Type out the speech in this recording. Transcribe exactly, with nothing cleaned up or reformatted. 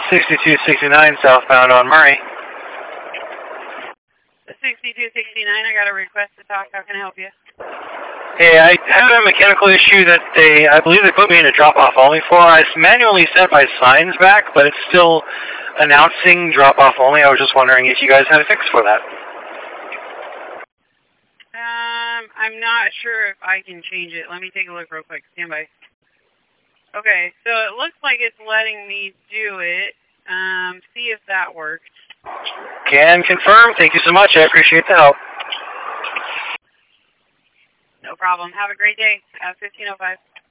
sixty-two sixty-nine southbound on Murray. sixty-two sixty-nine, I got a request to talk. How can I help you? Hey, I had a mechanical issue that they, I believe they put me in a drop-off only for. I manually sent my signs back, but it's still announcing drop-off only. I was just wondering if you guys had a fix for that. Um, I'm not sure if I can change it. Let me take a look real quick. Stand by. Okay, so it looks like it's letting me do it. Um, see if that works. Can confirm. Thank you so much. I appreciate the help. No problem. Have a great day. At fifteen oh five.